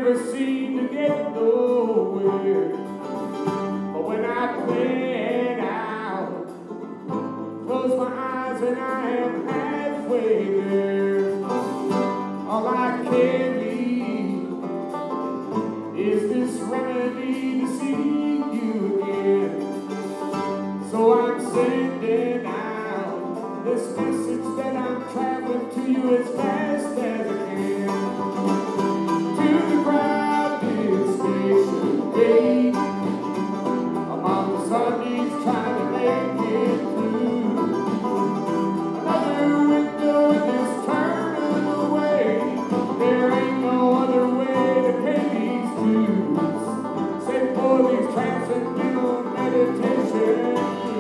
never seem to get nowhere. But when I play it out, close my eyes and I am halfway there. All I can need is this remedy to see you again. So I'm sending out this message that I'm traveling to you as fast as I can. To the crowded station gate, among the sunbeams trying to make it through. Another window is turning away. There ain't no other way to pay these dues, save for these transcendental meditations.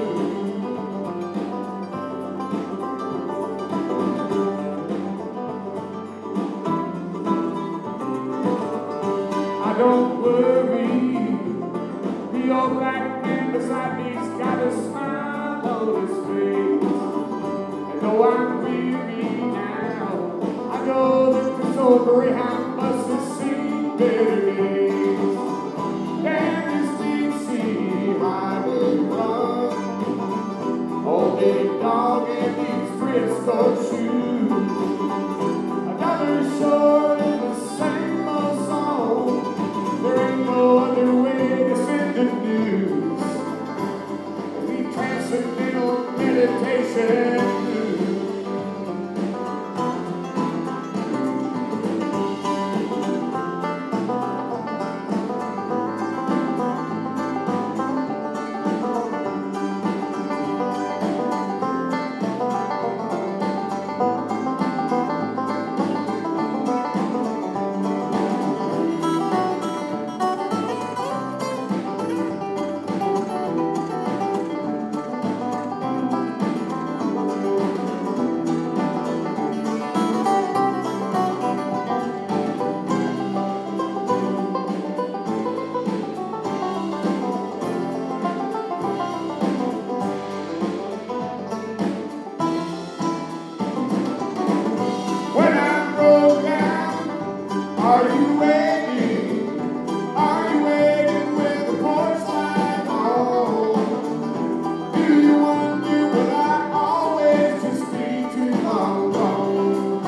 Don't worry, the old black man beside me's got a smile on his face. And though I'm weary now, I know that this old Greyhound bus has seen better days. And this DC highway run, old big dog in these Frisco shoes. Another short in the same old song. There ain't no other way to send the news. We transcendental meditation. Are you waiting? Are you waiting with the porch light on? Do you wonder will I always just be too long gone?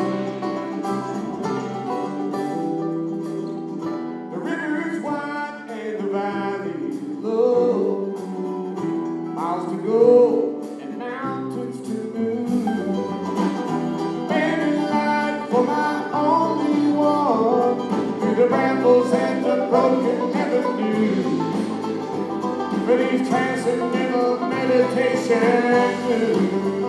The river's wide and the valley's low. Miles to go and mountains to move. Many light for my only one. The brambles and the broken avenues for these transcendental meditations.